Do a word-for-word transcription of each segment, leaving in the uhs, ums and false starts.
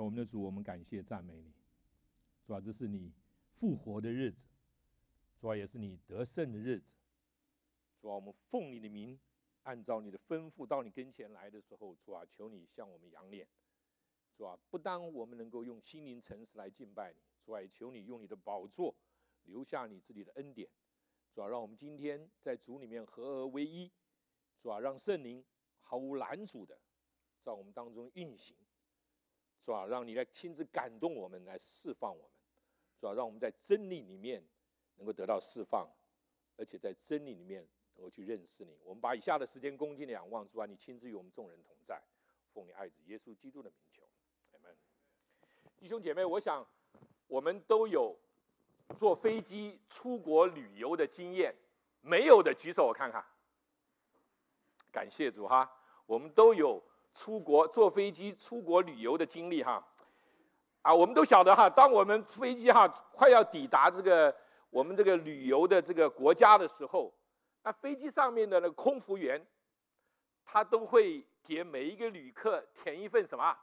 我们的主，我们感谢赞美你。主啊，这是你复活的日子，主啊，也是你得胜的日子。主啊，我们奉你的名，按照你的吩咐到你跟前来的时候，主啊，求你向我们扬脸。主啊，不当我们能够用心灵诚实来敬拜你，主啊，也求你用你的宝座留下你自己的恩典。主啊，让我们今天在主里面合而为一。主啊，让圣灵毫无拦阻的在我们当中运行。主啊，让你来亲自感动我们，来释放我们。主啊，让我们在真理里面能够得到释放，而且在真理里面能够去认识你。我们把以下的时间恭敬的仰望，主啊，你亲自与我们众人同在。奉你爱子耶稣基督的名求，阿们。弟兄姐妹，我想我们都有坐飞机出国旅游的经验，没有的举手我看看。感谢主哈，我们都有出国坐飞机出国旅游的经历哈。啊，我们都晓得哈，当我们飞机哈快要抵达这个我们这个旅游的这个国家的时候，那飞机上面的那个空服员，他都会给每一个旅客填一份什么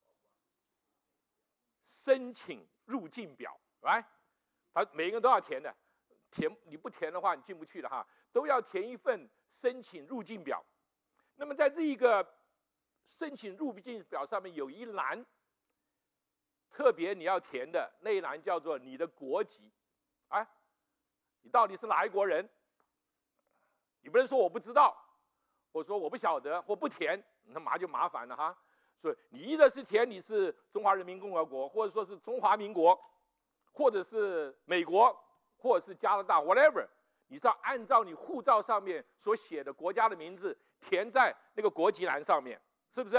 申请入境表，来，他每个人都要填的，填你不填的话你进不去的哈，都要填一份申请入境表。那么在这一个申请入境表上面有一栏，特别你要填的那一栏叫做你的国籍，哎，你到底是哪一国人？你不能说我不知道，或者说我不晓得，或不填，那麻就麻烦了哈。所以你一个是填你是中华人民共和国，或者说是中华民国，或者是美国，或者是加拿大 ，whatever， 你是要按照你护照上面所写的国家的名字填在那个国籍栏上面，是不是？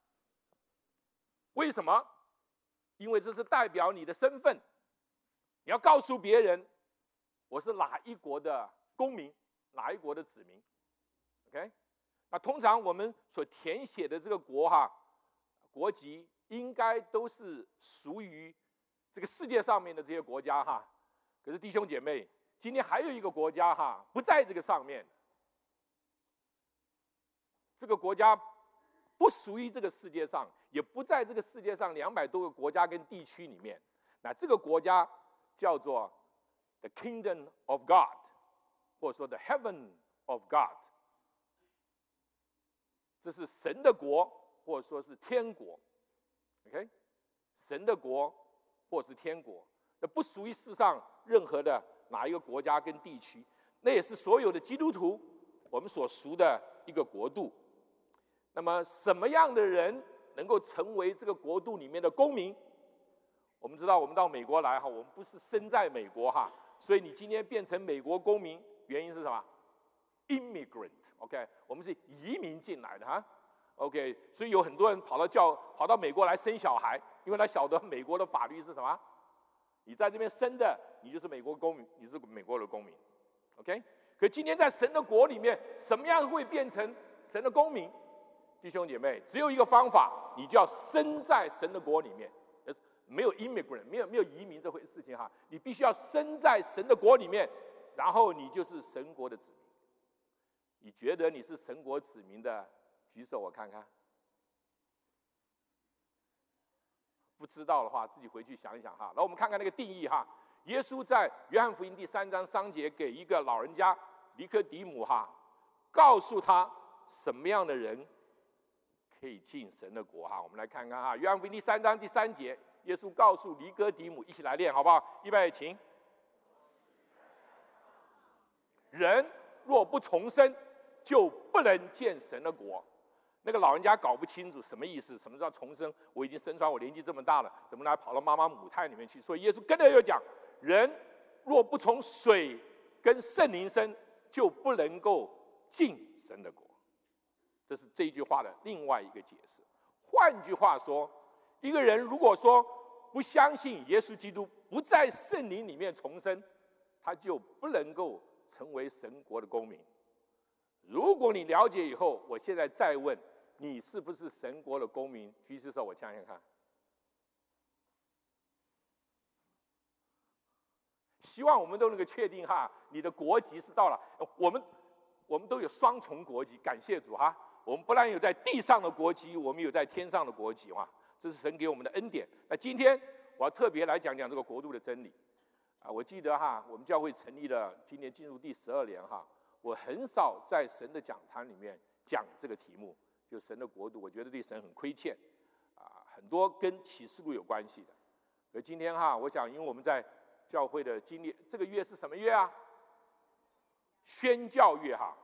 为什么？因为这是代表你的身份，你要告诉别人我是哪一国的公民，哪一国的子民。OK， 那通常我们所填写的这个国哈国籍，应该都是属于这个世界上面的这些国家哈。可是弟兄姐妹，今天还有一个国家哈不在这个上面，这个国家不属于这个世界上，也不在这个世界上两百多个国家跟地区里面。那这个国家叫做 The Kingdom of God， 或者说 The Heaven of God， 这是神的国，或者说是天国。OK， 神的国或是天国，那不属于世上任何的哪一个国家跟地区，那也是所有的基督徒我们所属的一个国度。那么什么样的人能够成为这个国度里面的公民？我们知道我们到美国来哈，我们不是生在美国哈，所以你今天变成美国公民，原因是什么 ？Immigrant， OK， 我们是移民进来的哈 ，OK， 所以有很多人跑到教跑到美国来生小孩，因为他晓得美国的法律是什么？你在这边生的，你就是美国公民，你是美国的公民 ，OK。可今天在神的国里面，什么样会变成神的公民？弟兄姐妹，只有一个方法，你就要生在神的国里面。没有 immigrant， 没有没有移民这回事情哈，你必须要生在神的国里面，然后你就是神国的子民。你觉得你是神国子民的，举手我看看。不知道的话，自己回去想一想哈。来，我们看看那个定义哈。耶稣在约翰福音第三章章节给一个老人家尼科底母哈，告诉他什么样的人可以进神的国哈。我们来看看哈，约翰福音第三章第三节，耶稣告诉尼哥底母，一起来练好不好？预备，请。人若不重生，就不能见神的国。那个老人家搞不清楚什么意思，什么叫重生？我已经生出来，我年纪这么大了，怎么来跑到妈妈母胎里面去？所以耶稣跟着又讲，人若不从水跟圣灵生，就不能够进神的国。这是这一句话的另外一个解释。换句话说，一个人如果说不相信耶稣基督，不在圣灵里面重生，他就不能够成为神国的公民。如果你了解以后，我现在再问你是不是神国的公民？举起手，我想想看。希望我们都能够确定哈，你的国籍是到了。我们我们都有双重国籍，感谢主哈。我们不但有在地上的国籍，我们有在天上的国籍哈。 这是神给我们的恩典。那今天我要特别来讲讲这个国度的真理啊！我记得哈，我们教会成立了，今年进入第十二年哈，我很少在神的讲坛里面讲这个题目，就神的国度，我觉得对神很亏欠啊，很多跟启示录有关系的。而今天哈，我想因为我们在教会的经历，这个月是什么月啊？宣教月哈。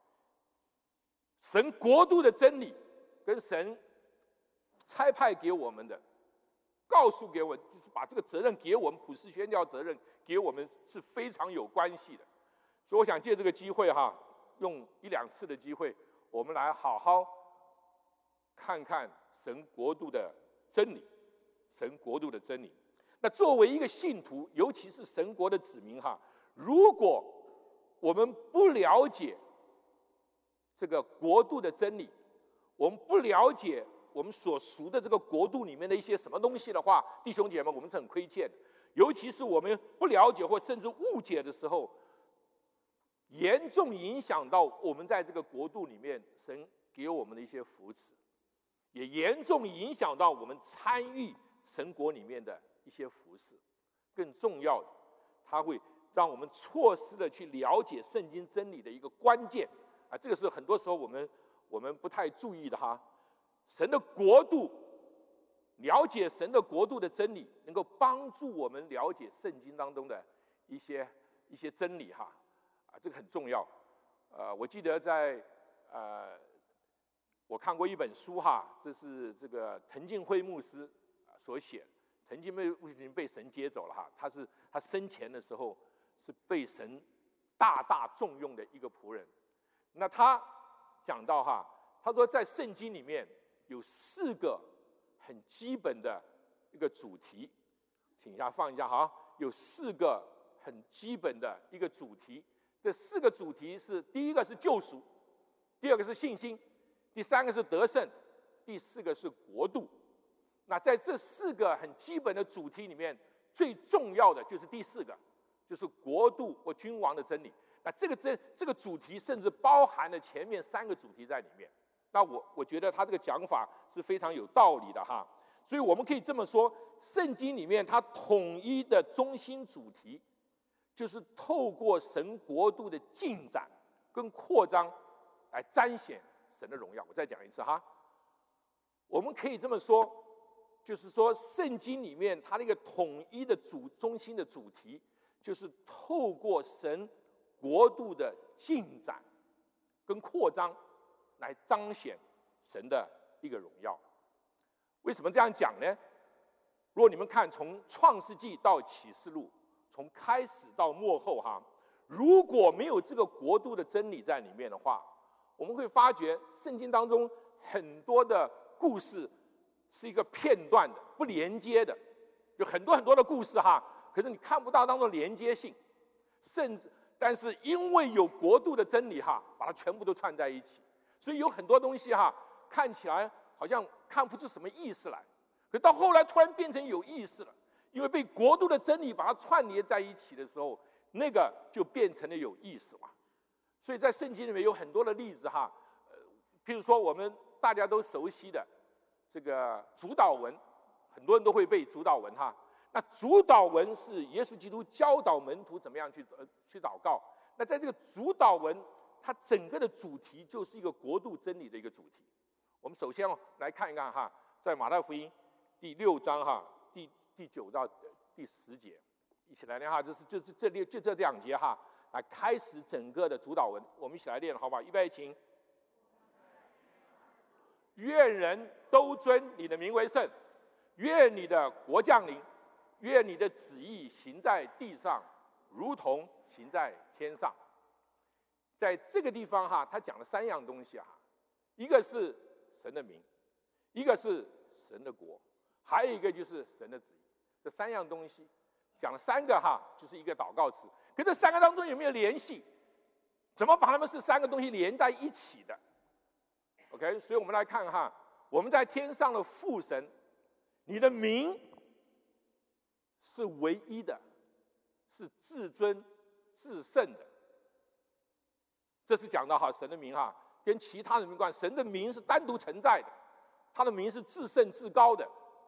神国度的真理跟神差派给我们的，告诉给我们，就是把这个责任给我们，普世宣教责任给我们是非常有关系的。所以我想借这个机会哈，用一两次的机会，我们来好好看看神国度的真理，神国度的真理。那作为一个信徒，尤其是神国的子民哈，如果我们不了解这个国度的真理，我们不了解我们所属的这个国度里面的一些什么东西的话，弟兄姐妹，我们是很亏欠的。尤其是我们不了解或甚至误解的时候，严重影响到我们在这个国度里面神给我们的一些福祉，也严重影响到我们参与神国里面的一些服事。更重要的，它会让我们错失了去了解圣经真理的一个关键啊！这个是很多时候我们我们不太注意的哈。神的国度，了解神的国度的真理，能够帮助我们了解圣经当中的一些一些真理哈啊，这个很重要。呃，我记得在呃，我看过一本书哈，这是这个滕敬辉牧师所写的。滕敬辉牧师已经被神接走了哈，他是他生前的时候是被神大大重用的一个仆人。那他讲到哈，他说在圣经里面有四个很基本的一个主题，请一下放一下哈，有四个很基本的一个主题。这四个主题是：第一个是救赎，第二个是信心，第三个是得胜，第四个是国度。那在这四个很基本的主题里面，最重要的就是第四个，就是国度或君王的真理。那这个真这个主题甚至包含了前面三个主题在里面。那我我觉得他这个讲法是非常有道理的哈。所以我们可以这么说，圣经里面它统一的中心主题，就是透过神国度的进展跟扩张来彰显神的荣耀。我再讲一次哈，我们可以这么说，就是说圣经里面它那个统一的主中心的主题，就是透过神国度的进展跟扩张来彰显神的一个荣耀。为什么这样讲呢？如果你们看从创世纪到启示录，从开始到末后哈，如果没有这个国度的真理在里面的话，我们会发觉圣经当中很多的故事是一个片段的，不连接的，有很多很多的故事哈，可是你看不到当中连接性，甚至但是因为有国度的真理哈，把它全部都串在一起，所以有很多东西哈，看起来好像看不出什么意思来，可到后来突然变成有意思了，因为被国度的真理把它串联在一起的时候，那个就变成了有意思嘛。所以在圣经里面有很多的例子哈，呃，譬如说我们大家都熟悉的这个主祷文，很多人都会背主祷文哈。那主祷文是耶稣基督教导门徒怎么样去呃去祷告。那在这个主祷文，它整个的主题就是一个国度真理的一个主题。我们首先来看一看哈，在马太福音第六章哈，第第九到第十节，一起来念哈，就是就是这六就这两节哈，来开始整个的主祷文。我们一起来念好不好？预备，请。愿人都尊你的名为圣，愿你的国降临，愿你的旨意行在地上，如同行在天上。在这个地方哈，他讲了三样东西啊，一个是神的名，一个是神的国，还有一个就是神的旨意。这三样东西讲了三个哈，就是一个祷告词。可这三个当中有没有联系？怎么把它们是三个东西连在一起的 ？OK， 所以我们来看哈，我们在天上的父神，你的名是唯一的，是至尊至圣的。这是讲到哈神的名哈，跟其他的名冠，神的名是单独存在的，他的名是至圣至高的，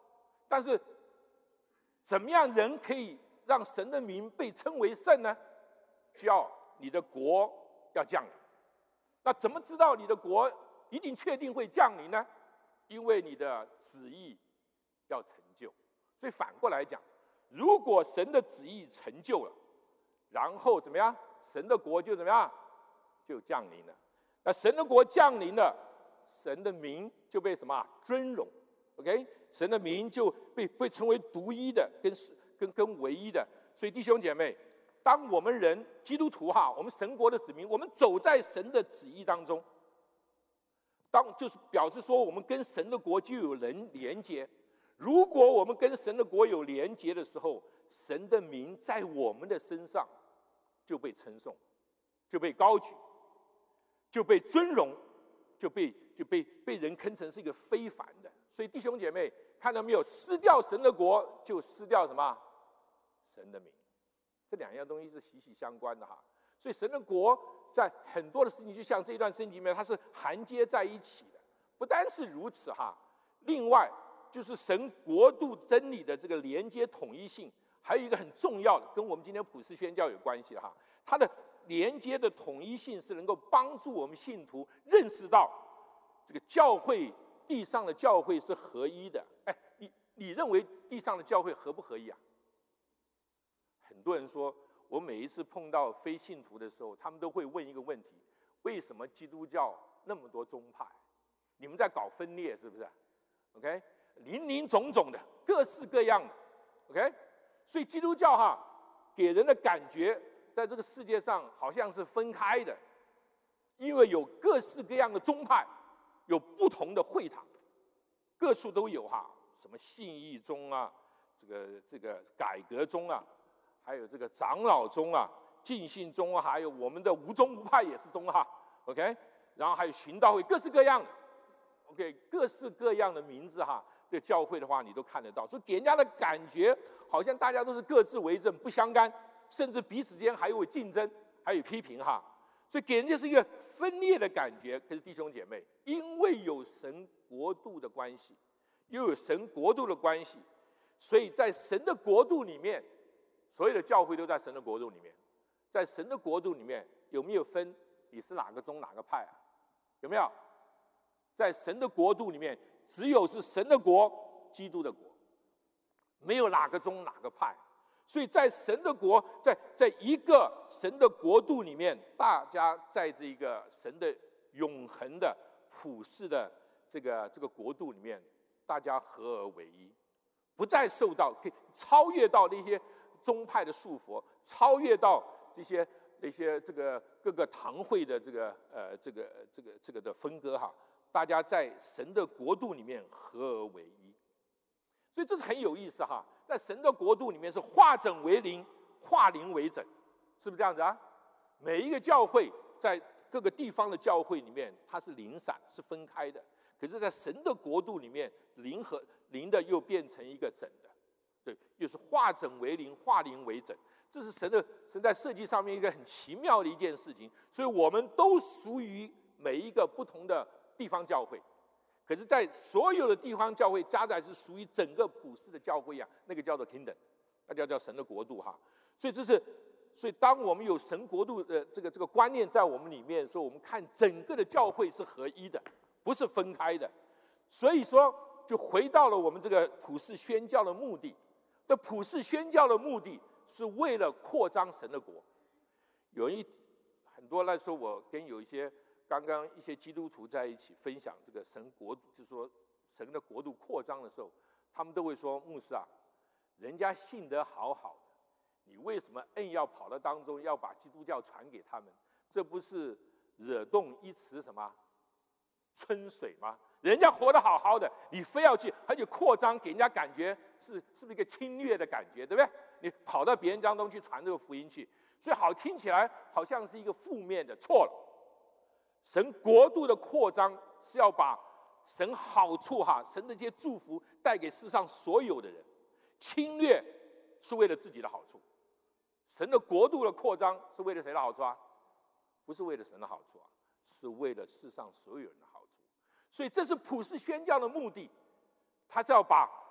但是怎么样人可以让神的名被称为圣呢？就要你的国要降临。那怎么知道你的国一定确定会降临呢？因为你的旨意要成就。所以反过来讲，如果神的旨意成就了，然后怎么样？神的国就怎么样？就降临了。那神的国降临了，神的名就被什么尊荣 ？OK， 神的名就被被称为独一的，跟跟跟唯一的。所以弟兄姐妹，当我们人基督徒哈，我们神国的子民，我们走在神的旨意当中，当就是表示说我们跟神的国就有人连接。如果我们跟神的国有连接的时候，神的名在我们的身上就被称颂，就被高举，就被尊荣，就被就被被人看成是一个非凡的。所以弟兄姐妹，看到没有？失掉神的国，就失掉什么？神的名。这两样东西是息息相关的哈。所以神的国在很多的事情，就像这一段圣经里面，它是衔接在一起的。不单是如此哈，另外就是神国度真理的这个连接统一性，还有一个很重要的，跟我们今天普世宣教有关系的哈。它的连接的统一性是能够帮助我们信徒认识到，这个教会地上的教会是合一的。哎，你你认为地上的教会合不合一啊？很多人说，我每一次碰到非信徒的时候，他们都会问一个问题：为什么基督教那么多宗派？你们在搞分裂是不是 ？OK， 林林总总的，各式各样的 ，OK。所以基督教哈，给人的感觉，在这个世界上好像是分开的，因为有各式各样的宗派，有不同的会堂，各处都有哈，什么信义宗啊，这个这个改革宗啊。还有这个长老宗啊、浸信宗啊，还有我们的无宗无派也是宗哈 ，OK， 然后还有循道会，各式各样的 ，OK， 各式各样的名字哈，这个教会的话你都看得到，所以给人家的感觉好像大家都是各自为政，不相干，甚至彼此间还有竞争，还有批评哈，所以给人家是一个分裂的感觉。可是弟兄姐妹，因为有神国度的关系，又有神国度的关系，所以在神的国度里面。所有的教会都在神的国度里面，在神的国度里面有没有分你是哪个宗哪个派啊？有没有？在神的国度里面，只有是神的国，基督的国，没有哪个宗哪个派。所以在神的国，在在一个神的国度里面，大家在这个神的永恒的普世的这个这个国度里面，大家合而为一，不再受到可以超越到那些。宗派的束缚，超越到这些那些这个各个堂会的这个呃这个这个这个的分割哈，大家在神的国度里面合而为一，所以这是很有意思哈。在神的国度里面是化整为零，化零为整，是不是这样子啊？每一个教会在各个地方的教会里面，它是零散是分开的，可是，在神的国度里面，零和零的又变成一个整的。对，又是化整为零，化零为整，这是神的神在设计上面一个很奇妙的一件事情。所以我们都属于每一个不同的地方教会，可是，在所有的地方教会加在是属于整个普世的教会啊，那个叫做 kingdom， 那叫叫神的国度哈。所以这是，所以当我们有神国度的这个这个观念在我们里面的时候，我们看整个的教会是合一的，不是分开的。所以说，就回到了我们这个普世宣教的目的。这普世宣教的目的是为了扩张神的国。有一很多那时候，我跟有一些刚刚一些基督徒在一起分享这个神国，就是说神的国度扩张的时候，他们都会说：“牧师啊，人家信得好好的，你为什么硬要跑到当中要把基督教传给他们？这不是惹动一池什么春水吗？人家活得好好的，你非要去，而且扩张，给人家感觉是是不是一个侵略的感觉，对不对？你跑到别人当中去传这个福音去，所以好听起来好像是一个负面的，错了。神国度的扩张是要把神好处哈，神的这些祝福带给世上所有的人，侵略是为了自己的好处。神的国度的扩张是为了谁的好处啊？不是为了神的好处啊，是为了世上所有人的好处。所以这是普世宣教的目的，他是要把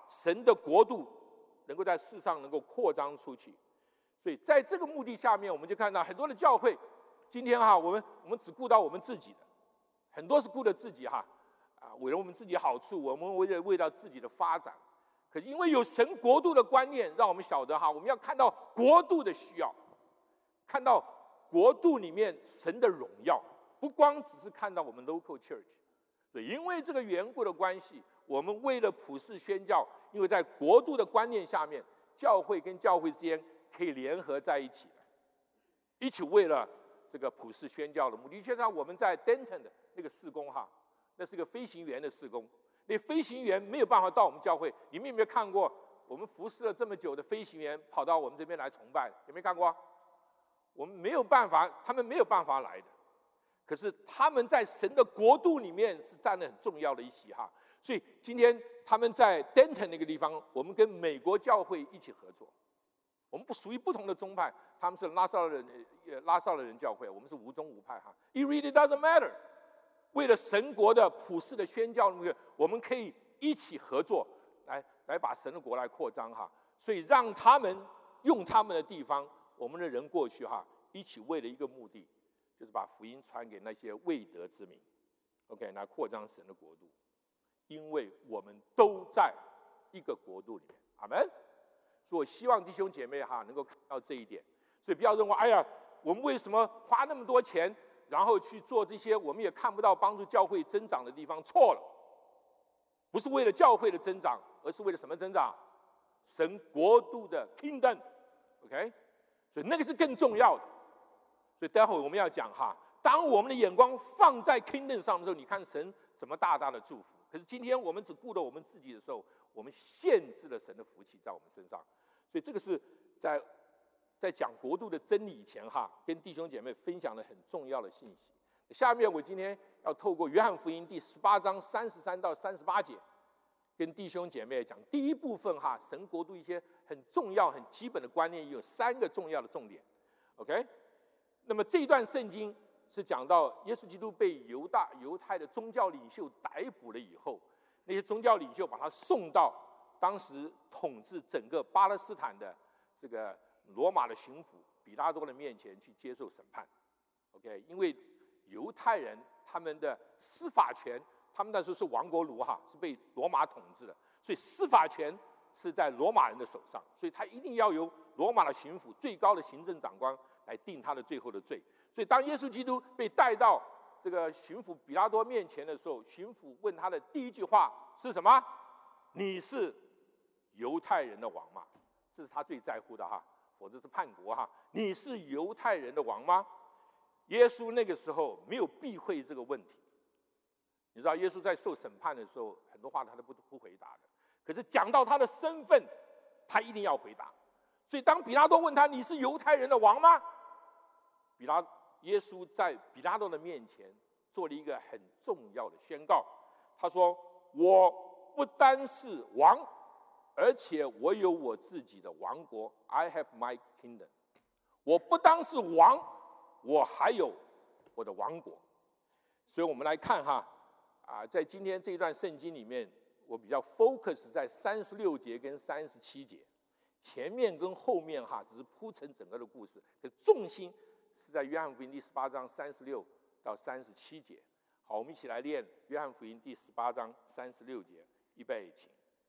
神的国度能够在世上能够扩张出去。所以在这个目的下面，我们就看到很多的教会，今天哈，我们我们只顾到我们自己的，很多是顾着自己哈，啊，为了我们自己好处，我们为了为了自己的发展。可是因为有神国度的观念，让我们晓得哈，我们要看到国度的需要，看到国度里面神的荣耀，不光只是看到我们 local church。所以因为这个缘故的关系，我们为了普世宣教，因为在国度的观念下面，教会跟教会之间可以联合在一起，一起为了这个普世宣教的目的。就像我们在 Denton 的那个事工哈，那是个飞行员的事工，那飞行员没有办法到我们教会。你们有没有看过我们服侍了这么久的飞行员跑到我们这边来崇拜？有没有看过？我们没有办法，他们没有办法来的。可是他们在神的国度里面是占了很重要的一席哈。所以今天他们在 Denton 那个地方，我们跟美国教会一起合作。我们不属于不同的宗派，他们是拉萨人呃拉萨的人教会，我们是无宗无派哈。It really doesn't matter。为了神国的普世的宣教，我们可以一起合作，来来把神的国来扩张哈。所以让他们用他们的地方，我们的人过去哈，一起为了一个目的，就是把福音传给那些未得之民 ，OK， 来扩张神的国度。因为我们都在一个国度里面，阿们。所以我希望弟兄姐妹哈能够看到这一点。所以不要认为，哎呀，我们为什么花那么多钱，然后去做这些我们也看不到帮助教会增长的地方？错了，不是为了教会的增长，而是为了什么增长？神国度的 kingdom，OK， 所以那个是更重要的。所以待会我们要讲哈，当我们的眼光放在 kingdom 上的时候，你看神怎么大大的祝福。可是今天我们只顾着我们自己的时候，我们限制了神的福气在我们身上。所以这个是在在讲国度的真理以前哈，跟弟兄姐妹分享了很重要的信息。下面我今天要透过约翰福音第十八章三十三到三十八节，跟弟兄姐妹讲第一部分哈，神国度一些很重要、很基本的观念，有三个重要的重点。OK， 那么这一段圣经是讲到耶稣基督被犹大犹太的宗教领袖逮捕了以后，那些宗教领袖把他送到当时统治整个巴勒斯坦的这个罗马的巡抚比拉多的面前去接受审判。OK， 因为犹太人他们的司法权，他们那时候是亡国奴哈，是被罗马统治的，所以司法权是在罗马人的手上，所以他一定要由罗马的巡抚最高的行政长官来定他的最后的罪。所以当耶稣基督被带到这个巡抚比拉多面前的时候，巡抚问他的第一句话是什么？你是犹太人的王吗？这是他最在乎的哈，否则是叛国哈。你是犹太人的王吗？耶稣那个时候没有避讳这个问题。你知道耶稣在受审判的时候，很多话他都不不回答的。可是讲到他的身份，他一定要回答。所以当比拉多问他你是犹太人的王吗？比拉耶稣在比拉多的面前做了一个很重要的宣告，他说：“我不单是王，而且我有我自己的王国 ，I have my kingdom。我不单是王，我还有我的王国。”所以我们来看哈，啊，在今天这段圣经里面，我比较 focus 在三十六节跟三十七节，前面跟后面哈只是铺陈整个的故事，可重心是在约翰福音第十八章三十六到三十七节。好，我们一起来念约翰福音第十八章三十六节，预备，请。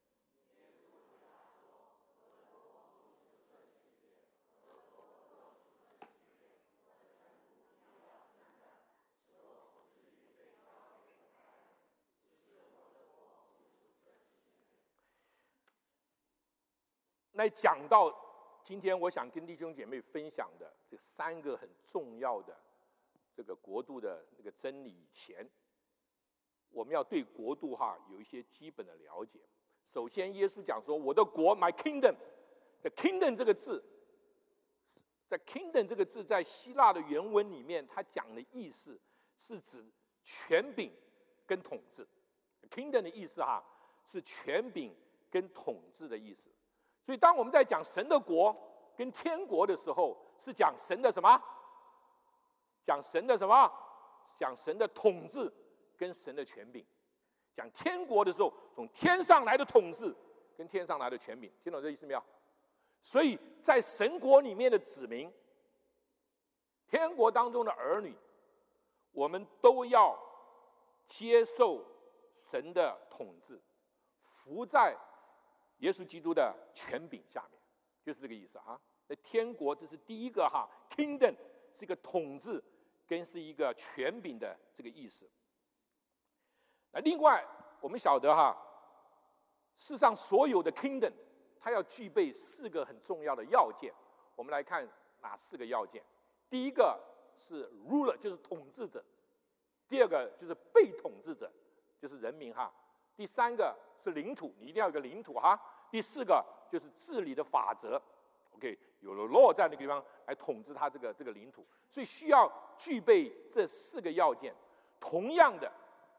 来讲到今天，我想跟弟兄姐妹分享的这三个很重要的这个国度的那个真理以前，我们要对国度哈有一些基本的了解。首先，耶稣讲说：“我的国 ，my kingdom。” the kingdom 这个字，在 kingdom 这个字在希腊的原文里面，它讲的意思是指权柄跟统治。kingdom 的意思哈是权柄跟统治的意思。所以，当我们在讲神的国跟天国的时候，是讲神的什么？讲神的什么？讲神的统治跟神的权柄。讲天国的时候，从天上来的统治跟天上来的权柄，听懂这意思没有？所以在神国里面的子民，天国当中的儿女，我们都要接受神的统治，服在耶稣基督的权柄下面，就是这个意思啊。那天国这是第一个哈 ，kingdom 是一个统治跟是一个权柄的这个意思。那另外我们晓得哈，世上所有的 kingdom 它要具备四个很重要的要件，我们来看哪四个要件。第一个是 ruler， 就是统治者；第二个就是被统治者，就是人民哈；第三个是领土，你一定要有个领土哈；第四个就是治理的法则。OK， 有了 law 在那个地方来统治他这个这个领土，所以需要具备这四个要件。同样的，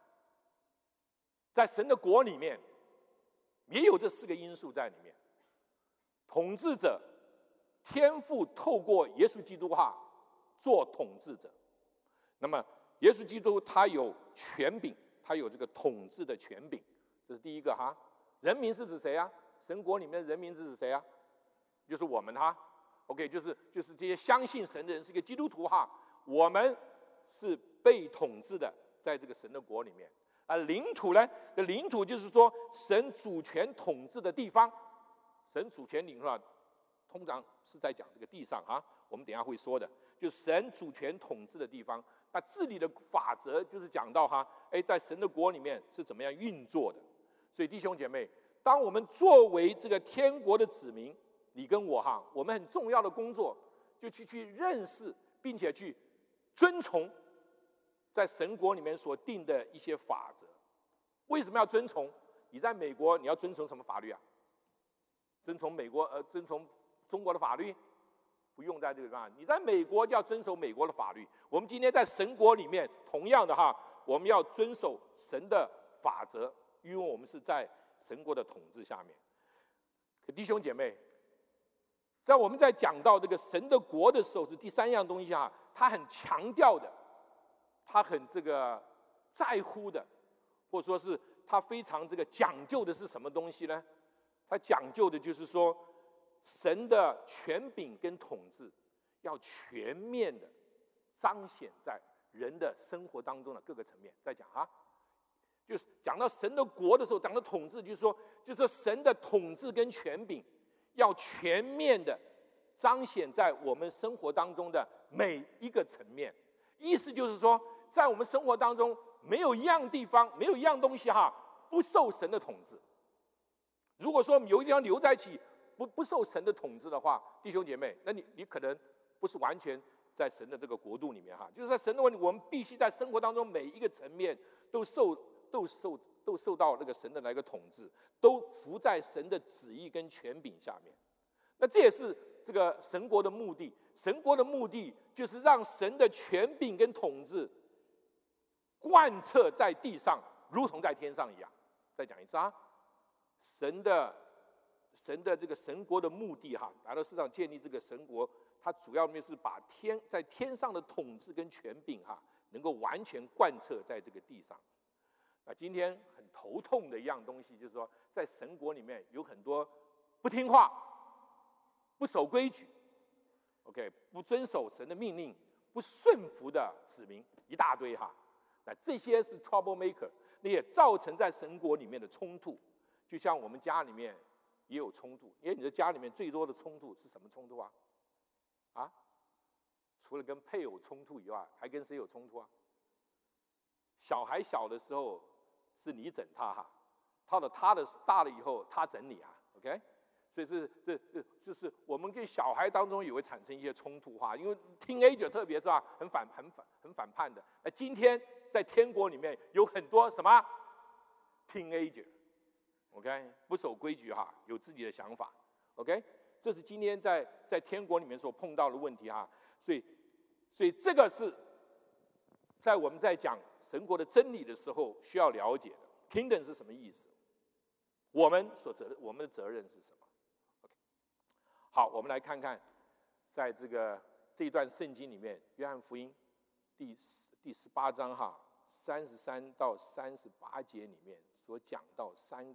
在神的国里面也有这四个因素在里面。统治者，天父透过耶稣基督哈做统治者，那么耶稣基督他有权柄，他有这个统治的权柄，这是第一个哈。人民是指谁啊？神国里面的人民是指谁啊？就是我们哈 ，OK， 就是就是这些相信神的人，是一个基督徒哈。我们是被统治的，在这个神的国里面。啊，领土呢？的领土就是说神主权统治的地方。神主权领土啊，通常是在讲这个地上哈。我们等一下会说的，就是神主权统治的地方。那治理的法则就是讲到哈，哎，在神的国里面是怎么样运作的。所以弟兄姐妹，当我们作为这个天国的子民，你跟我哈，我们很重要的工作就去去认识，并且去遵从在神国里面所定的一些法则。为什么要遵从？你在美国，你要遵从什么法律啊？遵从美国呃，遵从中国的法律？不用在这个地方。你在美国就要遵守美国的法律。我们今天在神国里面，同样的哈，我们要遵守神的法则，因为我们是在神国的统治下面。可弟兄姐妹，在我们在讲到这个神的国的时候，是第三样东西哈，他很强调的，他很这个在乎的，或者说是他非常这个讲究的是什么东西呢？他讲究的就是说，神的权柄跟统治要全面的彰显在人的生活当中的各个层面。再讲哈，就是讲到神的国的时候，讲到统治，就是说，就是说神的统治跟权柄要全面的彰显在我们生活当中的每一个层面。意思就是说，在我们生活当中，没有一样地方，没有一样东西哈，不受神的统治。如果说有一地方留在一起，不不受神的统治的话，弟兄姐妹，那你你可能不是完全在神的这个国度里面哈，就是在神的国里，我们必须在生活当中每一个层面都受都受都受到那个神的那个统治，都服在神的旨意跟权柄下面。那这也是这个神国的目的。神国的目的就是让神的权柄跟统治贯彻在地上，如同在天上一样。再讲一次啊，神的神的这个神国的目的哈，来到世上建立这个神国，它主要是把天在天上的统治跟权柄哈，能够完全贯彻在这个地上。那今天很头痛的一样东西，就是说，在神国里面有很多不听话、不守规矩 ，OK， 不遵守神的命令、不顺服的子民一大堆哈。那这些是 trouble maker， 那也造成在神国里面的冲突。就像我们家里面也有冲突，因为你的家里面最多的冲突是什么冲突啊？啊？除了跟配偶冲突以外，还跟谁有冲突啊？小孩小的时候是你整他哈，到了他的大了以后他整你啊 ，OK？ 所以这这这就是我们跟小孩当中也会产生一些冲突哈，因为 teenager 特别是吧，很反很反很反叛的。那今天在天国里面有很多什么 teenager。OK， 不守规矩哈，有自己的想法。OK， 这是今天在在天国里面所碰到的问题哈。所以，所以这个是在我们在讲神国的真理的时候需要了解的。Kingdom 是什么意思？我们所责我们的责任是什么 ？OK， 好，我们来看看，在这个这一段圣经里面，约翰福音第第十八章哈，三十三到三十八节里面所讲到三个很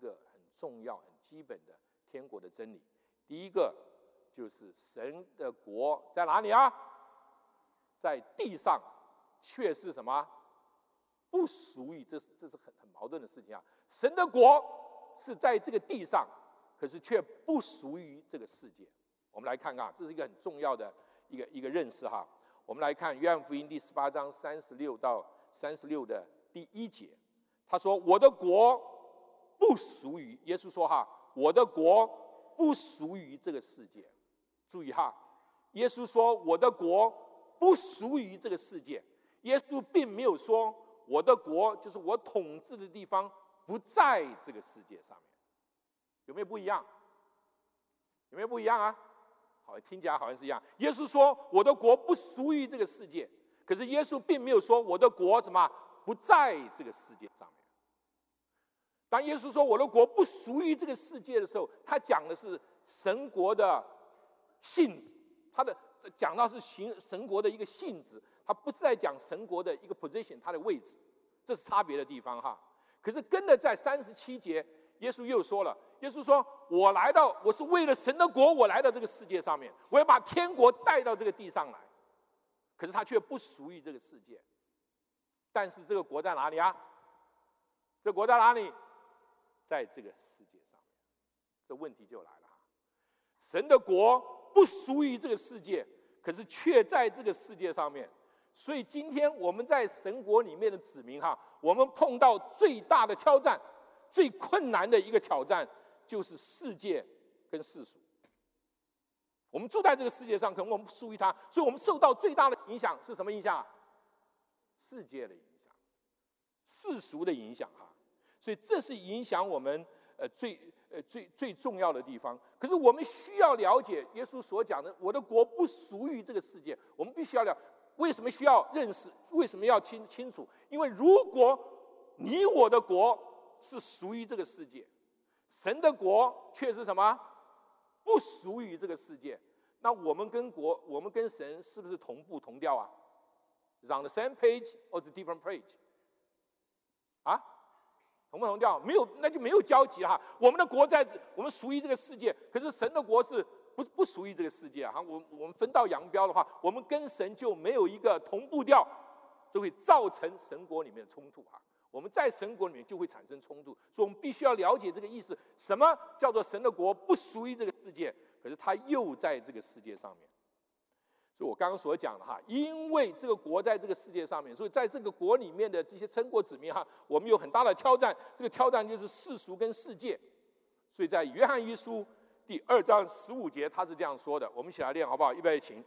重要、很基本的天国的真理。第一个就是神的国在哪里啊？在地上，却是什么？不属于，这是这是很很矛盾的事情啊！神的国是在这个地上，可是却不属于这个世界。我们来看看，这是一个很重要的一个一个认识哈。我们来看约翰福音第十八章三十六到三十六的第一节，他说：“我的国不属于。”耶稣说哈，我的国不属于这个世界。注意哈，耶稣说我的国不属于这个世界。耶稣并没有说我的国就是我统治的地方不在这个世界上面。有没有不一样？有没有不一样啊？好，听起来好像是一样。耶稣说我的国不属于这个世界，可是耶稣并没有说我的国怎么不在这个世界上面。当耶稣说我的国不属于这个世界的时候，他讲的是神国的性质，他的讲到是神国的一个性质，他不是在讲神国的一个 position， 它的位置，这是差别的地方哈。可是跟着在三十七节，耶稣又说了，耶稣说我来到，我是为了神的国，我来到这个世界上面，我要把天国带到这个地上来。可是他却不属于这个世界。但是这个国在哪里啊？这国在哪里？在这个世界上面。这问题就来了，神的国不属于这个世界，可是却在这个世界上面。所以今天我们在神国里面的子民哈，我们碰到最大的挑战，最困难的一个挑战，就是世界跟世俗。我们住在这个世界上，可能我们不属于它，所以我们受到最大的影响是什么影响？世界的影响，世俗的影响哈。所以这是影响我们呃最呃最最重要的地方。可是我们需要了解耶稣所讲的，我的国不属于这个世界。我们必须要了，为什么需要认识？为什么要清清楚？因为如果你我的国是属于这个世界，神的国却是什么？不属于这个世界。那我们跟国，我们跟神是不是同步同调啊？ Is on the same page or the different page？ 啊？同不同调？没有，那就没有交集了哈。我们的国在，我们属于这个世界，可是神的国是不不属于这个世界啊。我我们分道扬镳的话，我们跟神就没有一个同步调，就会造成神国里面的冲突啊。我们在神国里面就会产生冲突，所以我们必须要了解这个意思：什么叫做神的国不属于这个世界，可是它又在这个世界上面。所以我刚刚所讲的哈，因为这个国在这个世界上面，所以在这个国里面的这些称国子民哈，我们有很大的挑战。这个挑战就是世俗跟世界。所以在约翰一书第二章十五节，他是这样说的。我们一起来念好不好？预备起。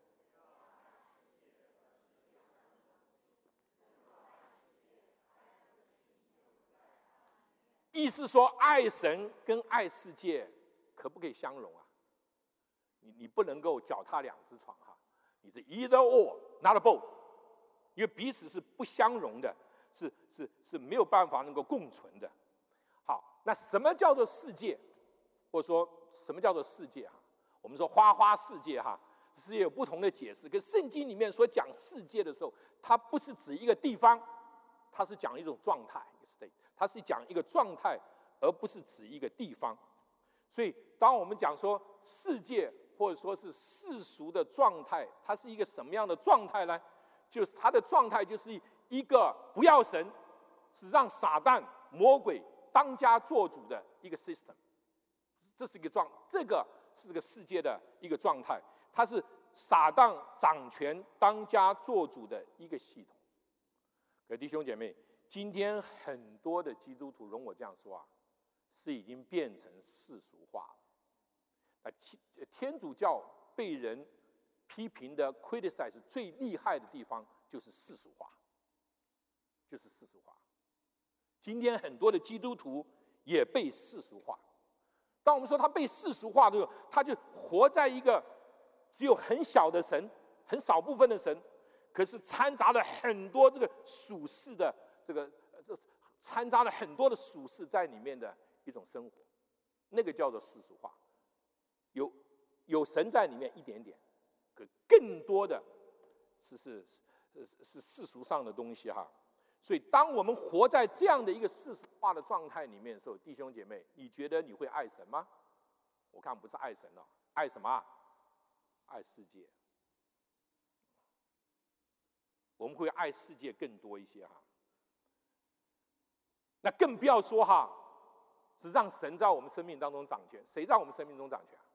意思说，爱神跟爱世界可不可以相容啊？你你不能够脚踏两只船哈。你是 either or not both， 因为彼此是不相容的，是是是没有办法能够共存的。好，那什么叫做世界，或者说什么叫做世界哈？我们说花花世界哈，世界有不同的解释。跟圣经里面所讲世界的时候，它不是指一个地方，它是讲一种状态 state， 它是讲一个状态，而不是指一个地方。所以，当我们讲说世界，或者说是世俗的状态，它是一个什么样的状态呢？就是它的状态就是一个不要神，是让撒旦、魔鬼当家做主的一个 system。这是一个状，这个是这个世界的一个状态，它是撒旦掌权、当家做主的一个系统。各位弟兄姐妹，今天很多的基督徒，容我这样说啊，是已经变成世俗化了。天主教被人批评的 criticize 最厉害的地方就是世俗化，就是世俗化。今天很多的基督徒也被世俗化。当我们说他被世俗化的时候，他就活在一个只有很小的神、很少部分的神，可是掺杂了很多这个属世的这个，这掺杂了很多的属世在里面的一种生活，那个叫做世俗化。有有神在里面一点点，可更多的是是是是世俗上的东西哈。 所以，当我们活在这样的一个世俗化的状态里面的时候，弟兄姐妹，你觉得你会爱神吗？我看不是爱神了，爱什么啊？爱世界。我们会爱世界更多一些哈。那更不要说哈，是让神在我们生命当中掌权。谁在我们生命中掌权？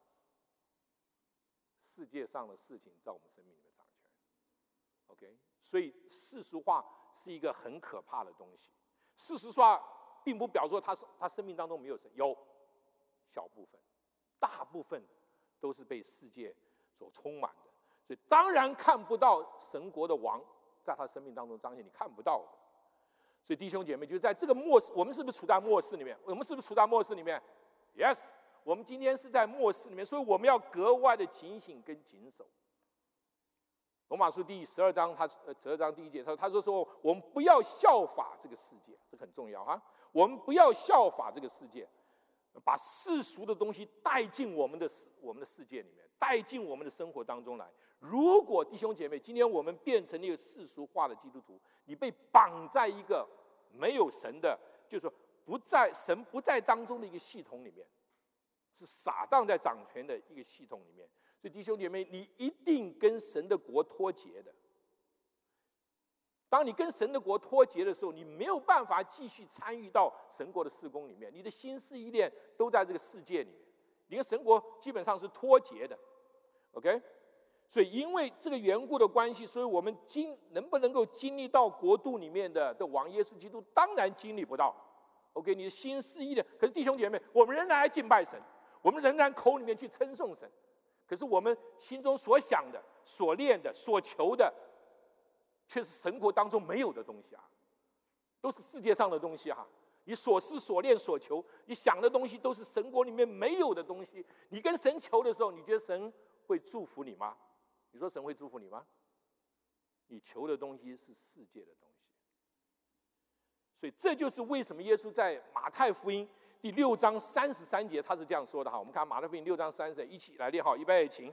世界上的事情在我们生命里面掌权。OK， 所以世俗化是一个很可怕的东西。事实上，并不表示说他他生命当中没有神，有小部分，大部分都是被世界所充满的。所以当然看不到神国的王在他生命当中彰显，你看不到的。所以弟兄姐妹，就是在这个末世，我们是不是处在末世里面？我们是不是处在末世里面 ？Yes， 我们今天是在末世里面，所以我们要格外的警醒跟谨守。罗马书第十二章，他呃十二章第一节，他他说说我们不要效法这个世界，这很重要哈。我们不要效法这个世界，把世俗的东西带进我们的我们的世界里面，带进我们的生活当中来。如果弟兄姐妹，今天我们变成一个世俗化的基督徒，你被绑在一个没有神的，就是说不在神不在当中的一个系统里面，是撒旦在掌权的一个系统里面。所以弟兄姐妹，你一定跟神的国脱节的。当你跟神的国脱节的时候，你没有办法继续参与到神国的事工里面，你的心思意念都在这个世界里面，你跟神国基本上是脱节的。OK， 所以因为这个缘故的关系，所以我们经能不能够经历到国度里面的的王耶稣基督，当然经历不到。OK， 你的心思意念，可是弟兄姐妹，我们仍然来敬拜神，我们仍然口里面去称颂神。可是我们心中所想的、所念的、所求的，却是神国当中没有的东西啊，都是世界上的东西哈、啊。你所思所念所求，你想的东西都是神国里面没有的东西。你跟神求的时候，你觉得神会祝福你吗？你说神会祝福你吗？你求的东西是世界的东西。所以这就是为什么耶稣在马太福音第六章三十三节，他是这样说的哈。我们看马太福音六章三十，一起来念好，预备，请。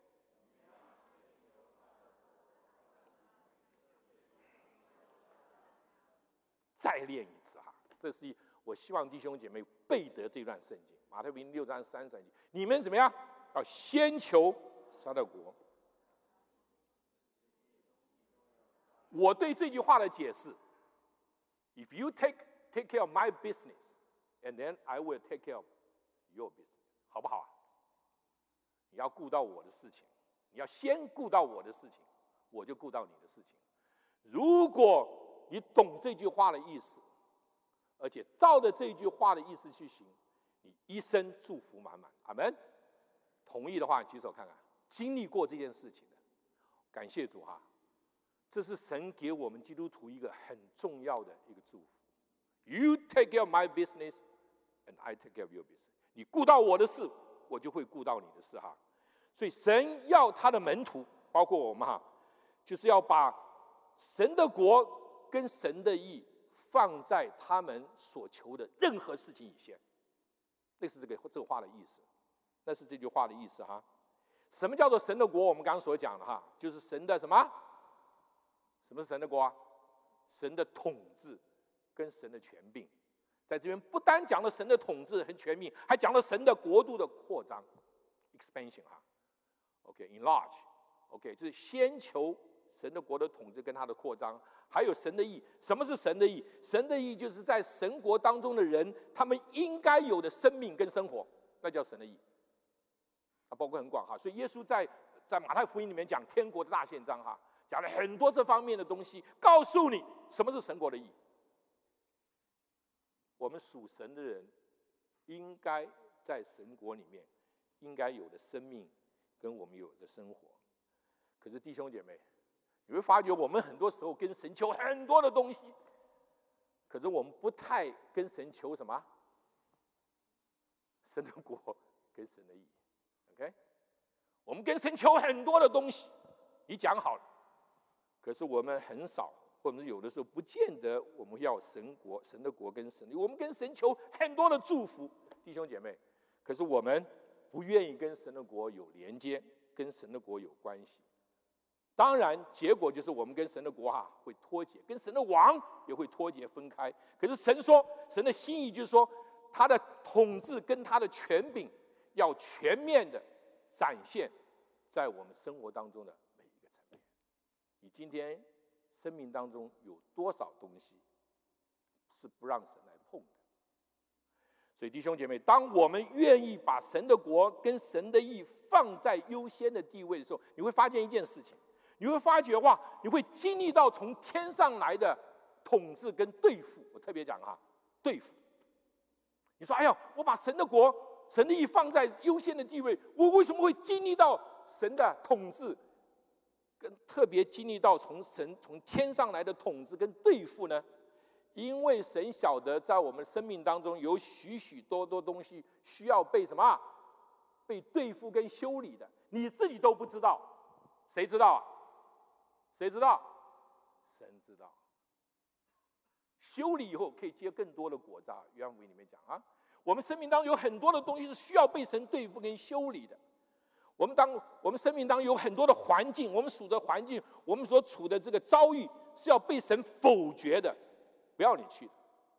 再念一次哈，这是我希望弟兄姐妹背得这段圣经。马太福音六章三十三节，你们怎么样？要先求他的国。我对这句话的解释 ：If you take take care of my business, and then I will take care of your business， 好不好啊？你要顾到我的事情，你要先顾到我的事情，我就顾到你的事情。如果你懂这句话的意思，而且照着这句话的意思去行，你一生祝福满满。阿们。同意的话，你举手看看。经历过这件事情的，感谢主哈！这是神给我们基督徒一个很重要的一个祝福。You take care of my business, and I take care of your business。你顾到我的事，我就会顾到你的事哈。所以神要他的门徒，包括我们哈，就是要把神的国跟神的义放在他们所求的任何事情以前。那是这个这个话的意思，那是这句话的意思哈。什么叫做神的国？我们刚刚所讲的哈，就是神的什么？什么是神的国啊？神的统治跟神的权柄，在这边不单讲了神的统治和权柄，还讲了神的国度的扩张 ，expansion 哈。OK，enlarge，OK， 就是先求神的国的统治跟它的扩张，还有神的义。什么是神的义？神的义就是在神国当中的人，他们应该有的生命跟生活，那叫神的义。啊，包括很广哈。所以耶稣在在马太福音里面讲天国的大宪章哈。讲了很多这方面的东西，告诉你什么是神国的义。我们属神的人，应该在神国里面应该有的生命，跟我们有的生活。可是弟兄姐妹，你会发觉我们很多时候跟神求很多的东西，可是我们不太跟神求什么？神的国跟神的义。OK， 我们跟神求很多的东西，你讲好了。可是我们很少，或者是有的时候不见得我们要神国、神的国跟神，我们跟神求很多的祝福，弟兄姐妹，可是我们不愿意跟神的国有连接，跟神的国有关系。 当然，结果就是我们跟神的国啊会脱节，跟神的王也会脱节分开。可是神说，神的心意就是说，他的统治跟他的权柄要全面的展现在我们生活当中的每一个层面。你今天生命当中有多少东西是不让神来碰的？所以弟兄姐妹，当我们愿意把神的国跟神的义放在优先的地位的时候，你会发现一件事情，你会发觉哇，你会经历到从天上来的统治跟对付。我特别讲哈，对付。你说，哎呀，我把神的国、神的义放在优先的地位，我为什么会经历到神的统治，跟特别经历到从神从天上来的统治跟对付呢？因为神晓得，在我们生命当中有许许多多东西需要被什么？被对付跟修理的，你自己都不知道，谁知道啊？谁知道？神知道。修理以后可以结更多的果子。约翰福音里面讲啊，我们生命当中有很多的东西是需要被神对付跟修理的。我们当我们生命当中有很多的环境，我们处的环境，我们所处的这个遭遇是要被神否决的，不要你去的。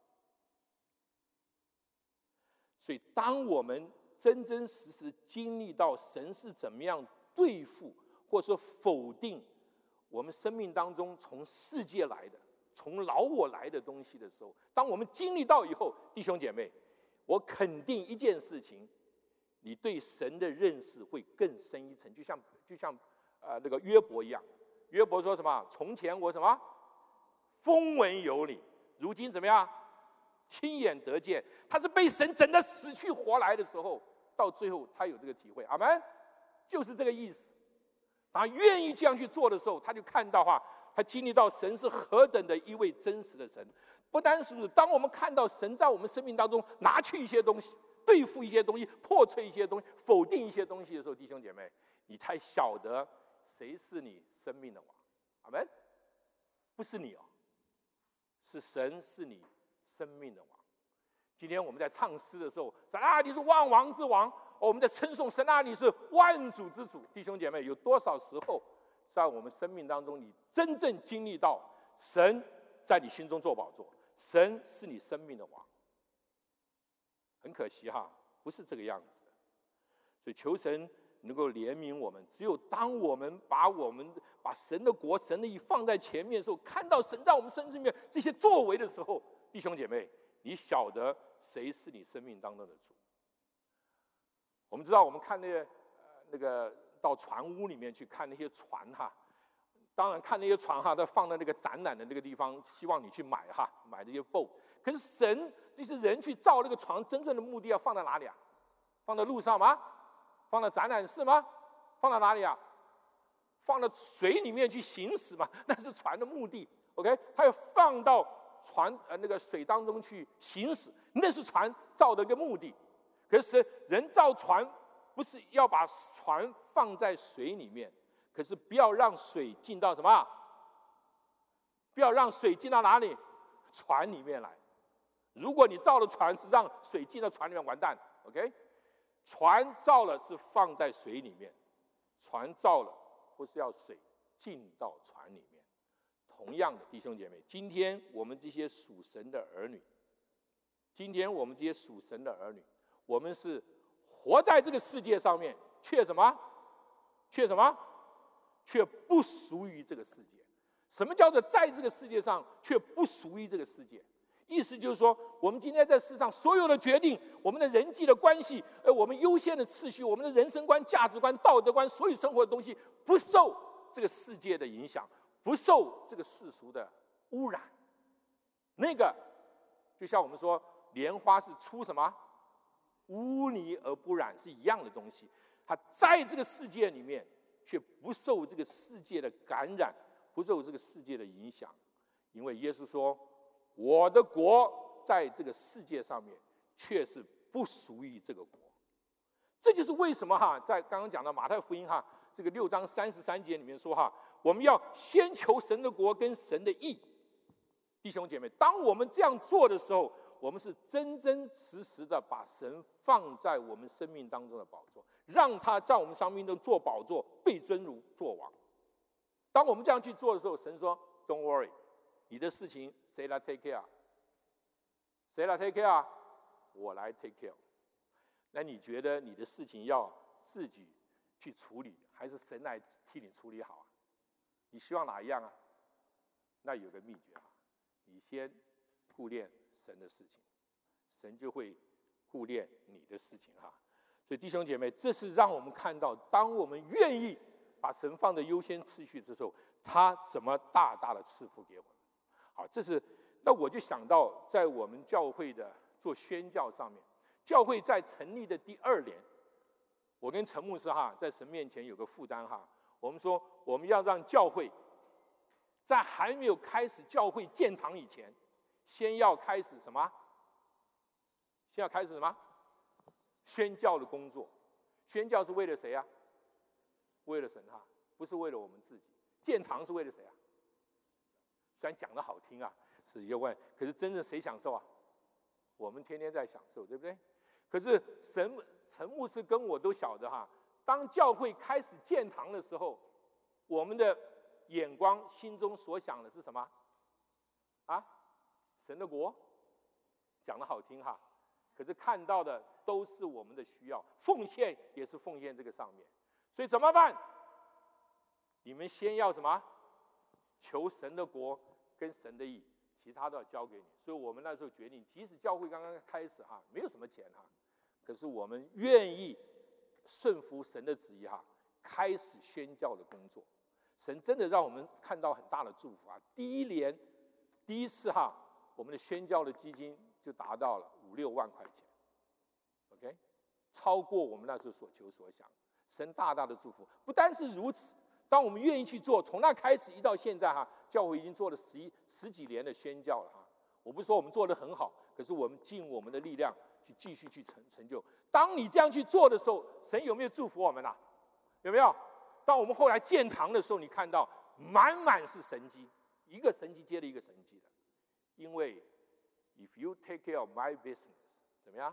所以，当我们真真实实经历到神是怎么样对付或者说否定我们生命当中从世界来的、从老我来的东西的时候，当我们经历到以后，弟兄姐妹，我肯定一件事情，你对神的认识会更深一层。就像就像呃那个约伯一样，约伯说什么？从前我什么风闻有你，如今怎么样？亲眼得见。他是被神整得死去活来的时候，到最后他有这个体会。阿们，就是这个意思。当他愿意这样去做的时候，他就看到哈，他经历到神是何等的一位真实的神。不单是当我们看到神在我们生命当中拿去一些东西，对付一些东西，破碎一些东西，否定一些东西的时候，弟兄姐妹，你才晓得谁是你生命的王。阿们，不是你哦，是神是你生命的王。今天我们在唱诗的时候，神啊，你是万王之王。我们在称颂神啊，你是万主之主。弟兄姐妹，有多少时候在我们生命当中，你真正经历到神在你心中做宝座，神是你生命的王？很可惜哈，不是这个样子的。所以求神能够怜悯我们。只有当我们把我们把神的国、神的义放在前面的时候，看到神在我们身里面这些作为的时候，弟兄姐妹，你晓得谁是你生命当中的主。我们知道，我们看那个、呃、那个到船屋里面去看那些船哈，当然看那些船哈，都放在那个展览的那个地方，希望你去买哈，买这些 boat。可是神这些人去造那个船，真正的目的要放在哪里啊？放在路上吗？放在展览室吗？放在哪里啊？放到水里面去行驶嘛，那是船的目的。OK， 它要放到船呃那个水当中去行驶，那是船造的一个目的。可是人造船不是要把船放在水里面，可是不要让水进到什么？不要让水进到哪里？船里面来。如果你造了船是让水进到船里面，完蛋了。OK， 船造了是放在水里面，船造了不是要水进到船里面。同样的，弟兄姐妹，今天我们这些属神的儿女，今天我们这些属神的儿女，我们是活在这个世界上面，却什么？却什么？却不属于这个世界。什么叫做在这个世界上却不属于这个世界？意思就是说，我们今天在世上所有的决定，我们的人际的关系，呃，我们优先的次序，我们的人生观、价值观、道德观，所有生活的东西，不受这个世界的影响，不受这个世俗的污染。那个，就像我们说，莲花是出什么？污泥而不染，是一样的东西。它在这个世界里面，却不受这个世界的感染，不受这个世界的影响。因为耶稣说，我的国在这个世界上面，却是不属于这个国。这就是为什么哈，在刚刚讲到马太福音哈，这个六章三十三节里面说哈，我们要先求神的国跟神的义。弟兄姐妹，当我们这样做的时候，我们是真真实实的把神放在我们生命当中的宝座，让他在我们生命中做宝座，被尊如做王。 当我们这样去做的时候，神说 ：“Don't worry， 你的事情谁来 take care？ 谁来 take care？ 我来 take care。那你觉得你的事情要自己去处理，还是神来替你处理好啊？你希望哪一样啊？那有个秘诀啊，你先顾念神的事情，神就会顾念你的事情哈。所以弟兄姐妹，这是让我们看到，当我们愿意把神放在优先次序的时候，他怎么大大的赐福给我们。好，这是那我就想到，在我们教会的做宣教上面，教会在成立的第二年，我跟陈牧师哈在神面前有个负担哈，我们说我们要让教会在还没有开始教会建堂以前，先要开始什么？先要开始什么？宣教的工作。宣教是为了谁啊？为了神哈，不是为了我们自己。建堂是为了谁啊？虽然讲得好听啊，是一个问，可是真正谁享受啊？我们天天在享受，对不对？可是神陈牧师跟我都晓得哈，当教会开始建堂的时候，我们的眼光心中所想的是什么？啊，神的国，讲得好听哈，可是看到的都是我们的需要，奉献也是奉献这个上面，所以怎么办？你们先要什么？求神的国跟神的义，其他都要交给你。所以我们那时候决定，即使教会刚刚开始哈，没有什么钱哈，可是我们愿意顺服神的旨意哈，开始宣教的工作。神真的让我们看到很大的祝福啊！第一年，第一次哈，我们的宣教的基金就达到了五六万块钱 ，OK， 超过我们那时候所求所想。神大大的祝福。不单是如此，当我们愿意去做，从那开始一到现在哈，教会已经做了十一十几年的宣教了哈。我不是说我们做得很好，可是我们尽我们的力量去继续去成成就。当你这样去做的时候，神有没有祝福我们啊？有没有？当我们后来建堂的时候，你看到满满是神迹，一个神迹接了一个神迹的。因为 if you take care of my business， 怎么样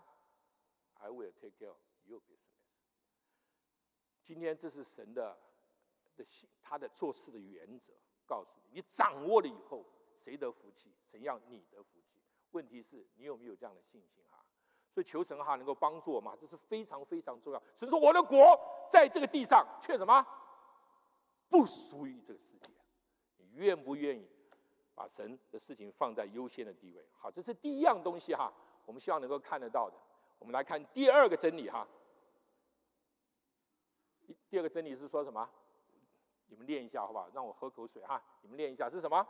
？I will take care of your business。今天这是神的的他的做事的原则，告诉你，你掌握了以后，谁得福气？神要你得福气。问题是你有没有这样的信心哈？所以求神哈能够帮助我们，这是非常非常重要。神说：“我的国在这个地上却什么？不属于这个世界。”你愿不愿意把神的事情放在优先的地位？好，这是第一样东西哈，我们希望能够看得到的。我们来看第二个真理哈。第二个真理是说什么？你们练一下好不好？让我喝口水哈。你们练一下是什么？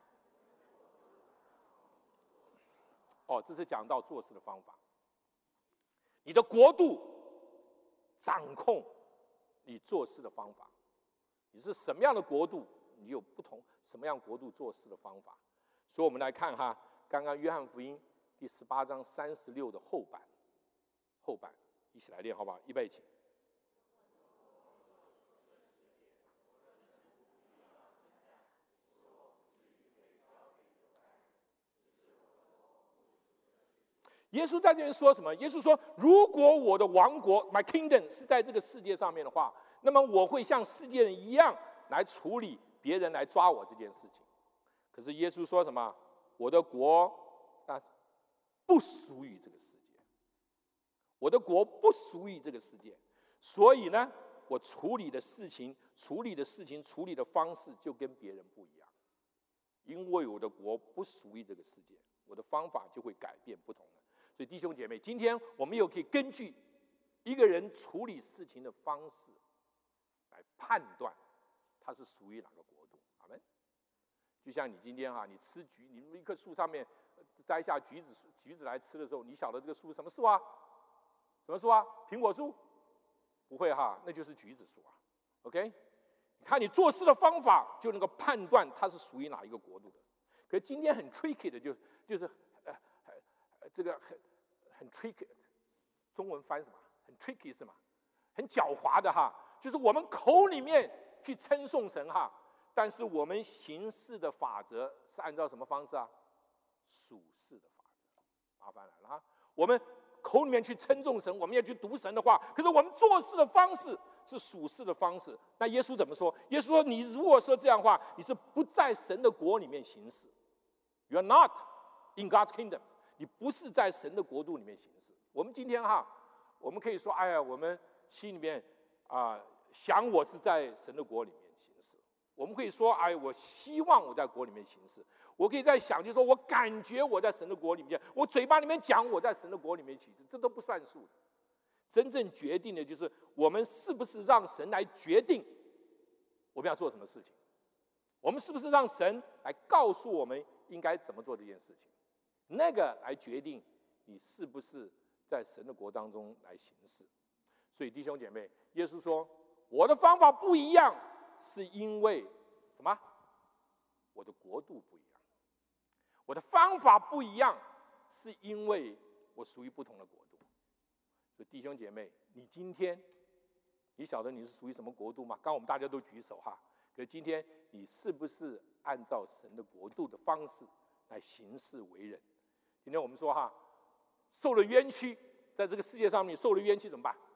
哦，这是讲到做事的方法。你的国度掌控你做事的方法。你是什么样的国度，你有不同什么样国度做事的方法。所以我们来看哈，刚刚约翰福音第十八章三十六的后版，后版一起来练好不好？预备起。耶稣在这边说什么？耶稣说：“如果我的王国 （my kingdom） 是在这个世界上面的话，那么我会像世界人一样来处理别人来抓我这件事情。”可是耶稣说什么？我的国啊，不属于这个世界。我的国不属于这个世界，所以呢，我处理的事情、处理的事情、处理的方式就跟别人不一样。因为我的国不属于这个世界，我的方法就会改变不同的。所以弟兄姐妹，今天我们又可以根据一个人处理事情的方式来判断他是属于哪个国度。阿们。就像你今天哈、啊，你吃橘，你一棵树上面摘下橘子橘子来吃的时候，你晓得这个树是什么树啊？什么树啊？苹果树？不会哈，那就是橘子树啊。OK， 你看你做事的方法就能够判断它是属于哪一个国度的。可是今天很 tricky 的就就是呃呃这个很很 tricky， 中文翻什么？很 tricky 是吗？很狡猾的哈，就是我们口里面去称颂神哈，但是我们行事的法则是按照什么方式啊？属世的法则，麻烦来了哈。我们口里面去称颂神，我们要去读神的话，可是我们做事的方式是属世的方式。那耶稣怎么说？耶稣说：“你如果说这样的话，你是不在神的国里面行事。You are not in God's kingdom。你不是在神的国度里面行事。我们今天哈，我们可以说，哎呀，我们心里面啊、呃、想我是在神的国里面行事。我们可以说，哎，我希望我在国里面行事。我可以在想，就是说我感觉我在神的国里面，我嘴巴里面讲我在神的国里面行事，这都不算数的。真正决定的就是我们是不是让神来决定我们要做什么事情。我们是不是让神来告诉我们应该怎么做这件事情？那个来决定你是不是在神的国当中来行事。所以弟兄姐妹，耶稣说我的方法不一样，是因为什么？我的国度不一样。我的方法不一样，是因为我属于不同的国度。所以弟兄姐妹，你今天你晓得你是属于什么国度吗？刚刚我们大家都举手哈，可是今天你是不是按照神的国度的方式来行事为人？今天我们说哈，受了冤屈，在这个世界上面受了冤屈怎么办？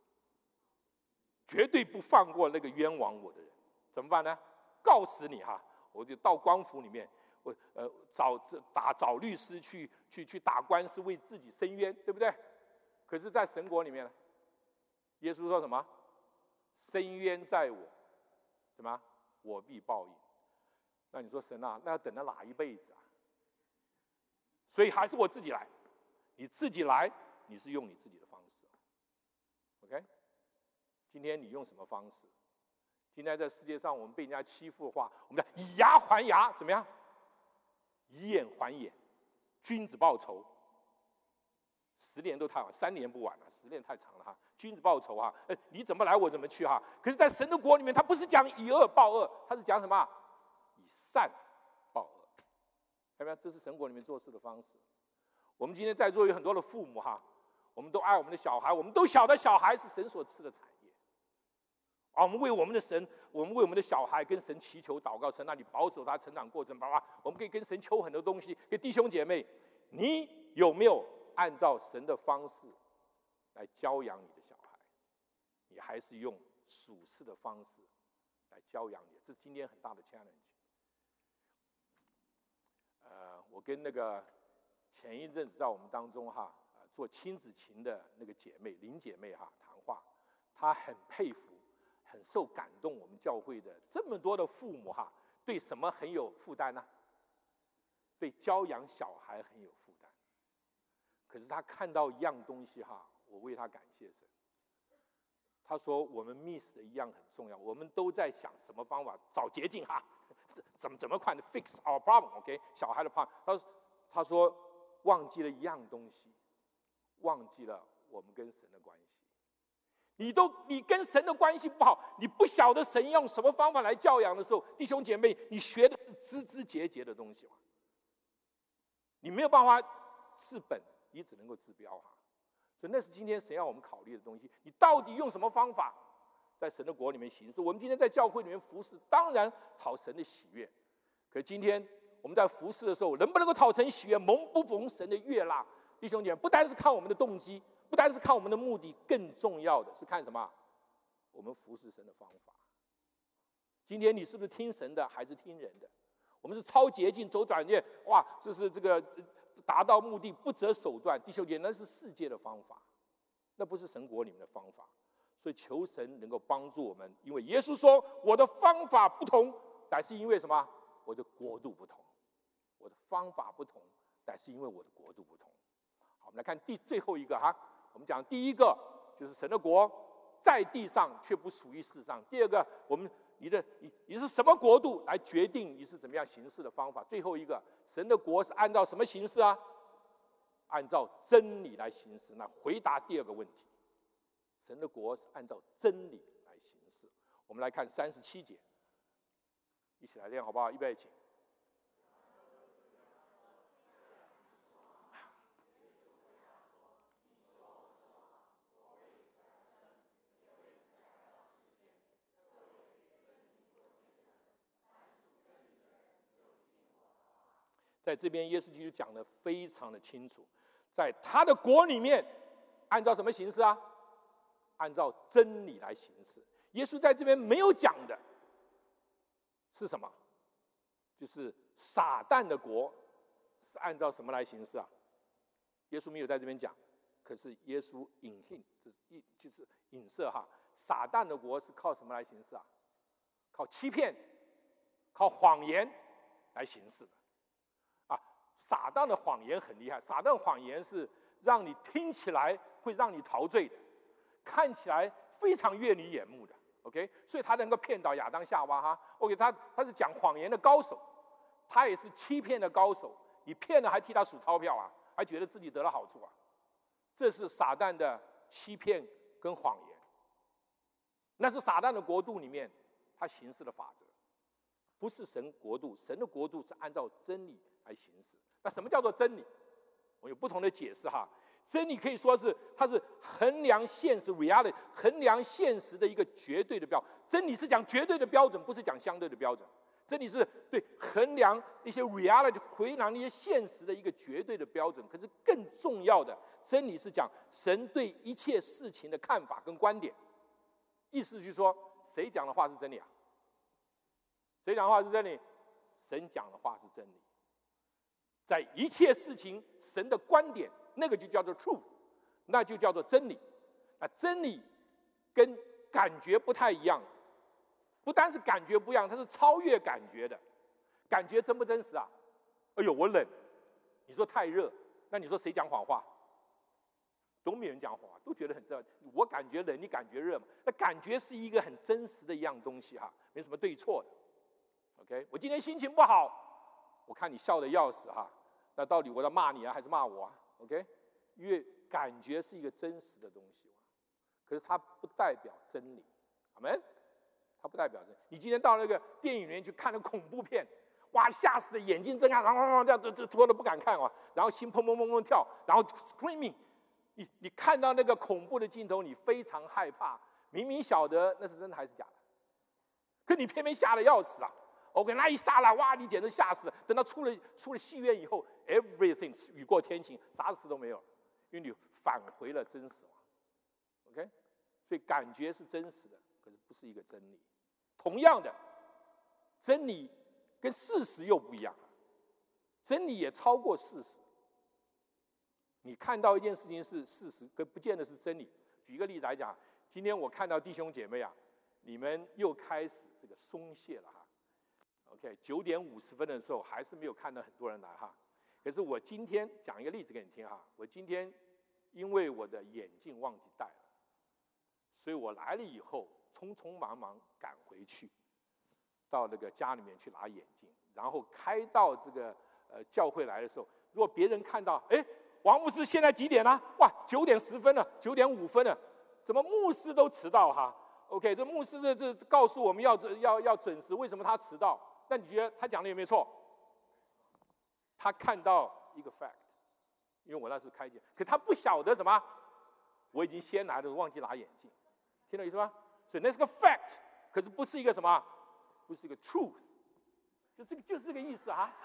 绝对不放过那个冤枉我的人，怎么办呢？告死你哈！我就到官府里面，我呃找打找律师去去去打官司，为自己伸冤，对不对？可是，在神国里面呢，耶稣说什么？伸冤在我，什么？我必报应。那你说神啊，那要等到哪一辈子啊？所以还是我自己来，你自己来，你是用你自己的方式 ，OK？ 今天你用什么方式？今天在世界上，我们被人家欺负的话，我们叫以牙还牙，怎么样？以眼还眼，君子报仇。十年都太晚，三年不晚了，十年太长了哈。君子报仇哈，呃，你怎么来我怎么去哈。可是，在神的国里面，他不是讲以恶报恶，他是讲什么？以善报恶。看到没有？这是神国里面做事的方式。我们今天在座有很多的父母哈，我们都爱我们的小孩，我们都晓得小孩是神所赐的产业。啊，我们为我们的神，我们为我们的小孩跟神祈求祷告，神那里保守他成长过程，爸爸，我们可以跟神求很多东西。给弟兄姐妹，你有没有按照神的方式来教养你的小孩？你还是用属世的方式来教养你？这是今天很大的 challenge。呃，我跟那个前一阵子在我们当中哈，呃，做亲子情的那个姐妹林姐妹哈谈话，她很佩服。很受感动，我们教会的这么多的父母哈，对什么很有负担呢？对教养小孩很有负担。可是他看到一样东西哈，我为他感谢神。他说我们 miss 的一样很重要，我们都在想什么方法找捷径哈，怎么怎么快的 fix our problem，OK？ 小孩的 problem， 他他说忘记了一样东西，忘记了我们跟神的关系。你都你跟神的关系不好，你不晓得神用什么方法来教养的时候，弟兄姐妹，你学的是枝枝节节的东西嘛？你没有办法治本，你只能够治标哈。所以那是今天神要我们考虑的东西。你到底用什么方法在神的国里面行事？我们今天在教会里面服侍，当然讨神的喜悦。可今天我们在服侍的时候，能不能够讨神喜悦，蒙不蒙神的悦纳？弟兄姐妹，不单是看我们的动机。不单是看我们的目的，更重要的是看什么？我们服侍神的方法。今天你是不是听神的，还是听人的？我们是超捷径、走转线，哇，这是这个达到目的不择手段。弟兄姐妹，那是世界的方法，那不是神国里面的方法。所以求神能够帮助我们，因为耶稣说我的方法不同，但是因为什么？我的国度不同。我的方法不同，但是因为我的国度不同。好，我们来看第最后一个哈。我们讲第一个就是神的国在地上却不属于世上。第二个，我们你的你你是什么国度来决定你是怎么样行事的方法。最后一个，神的国是按照什么形式啊？按照真理来行事。那回答第二个问题，神的国是按照真理来行事。我们来看三十七节，一起来练好不好？预备，请。在这边，耶稣基督讲得非常的清楚， 在他的国里面，按照什么形式啊？按照真理来行事。耶稣在这边没有讲的是什么？就是撒旦的国是按照什么来行事啊？耶稣没有在这边讲，可是耶稣隐性，就是就是影射哈，撒旦的国是靠什么来行事啊？靠欺骗，靠谎言来行事的。啊，撒旦的谎言很厉害，撒旦谎言是让你听起来会让你陶醉的，看起来非常悦你眼目的。OK， 所以他能够骗倒亚当夏娃哈。OK， 他他是讲谎言的高手，他也是欺骗的高手。你骗了还替他数钞票啊，还觉得自己得了好处啊，这是撒旦的欺骗跟谎言。那是撒旦的国度里面他行事的法则，不是神国度。神的国度是按照真理来行事。那什么叫做真理？我有不同的解释哈。真理可以说是它是衡量现实 reality， 衡量现实的一个绝对的标准。真理是讲绝对的标准，不是讲相对的标准。真理是对衡量一些 reality， 衡量一些现实的一个绝对的标准。可是更重要的，真理是讲神对一切事情的看法跟观点。意思就是说，谁讲的话是真理啊？谁讲的话是真理？神讲的话是真理。在一切事情，神的观点，那个就叫做 truth， 那就叫做真理。那真理跟感觉不太一样，不单是感觉不一样，它是超越感觉的。感觉真不真实啊？哎呦，我冷，你说太热，那你说谁讲谎话？都没人讲谎话，都觉得很真。我感觉冷，你感觉热嘛？那感觉是一个很真实的一样东西哈，没什么对错的。OK， 我今天心情不好，我看你笑得要死哈。那到底我要骂你啊，还是骂我啊 ？OK， 因为感觉是一个真实的东西，可是它不代表真理，阿们？它不代表真理。你今天到那个电影院去看那恐怖片，哇，吓死的，眼睛睁开，然后这样这这拖得不敢看啊，然后心砰砰砰砰跳，然后 screaming， 你你看到那个恐怖的镜头，你非常害怕，明明晓得那是真的还是假的，可你偏偏吓得要死啊！OK， 那一刹那，哇，你简直吓死了。等到出了出了戏院以后 ，everything 雨过天晴，啥事都没有了，因为你返回了真实嘛。OK， 所以感觉是真实的，可是不是一个真理。同样的，真理跟事实又不一样了，真理也超过事实。你看到一件事情是事实，可不见得是真理。举一个例子来讲，今天我看到弟兄姐妹啊，你们又开始这个松懈了哈。OK， 九点五十分的时候还是没有看到很多人来哈。可是我今天讲一个例子给你听哈。我今天因为我的眼镜忘记戴了，所以我来了以后匆匆忙忙赶回去，到那个家里面去拿眼镜，然后开到这个呃教会来的时候，如果别人看到，哎，王牧师现在几点了？哇，九点十分了，九点五分了，怎么牧师都迟到哈 ？OK， 这牧师这这告诉我们要要要准时，为什么他迟到？那你觉得他讲的有没有错？他看到一个 fact， 因为我那是开镜，可他不晓得什么，我已经先来的，忘记拿眼镜，听懂意思吗？所以那是个 fact， 可是不是一个什么，不是一个 truth， 就这个就是这个意思啊。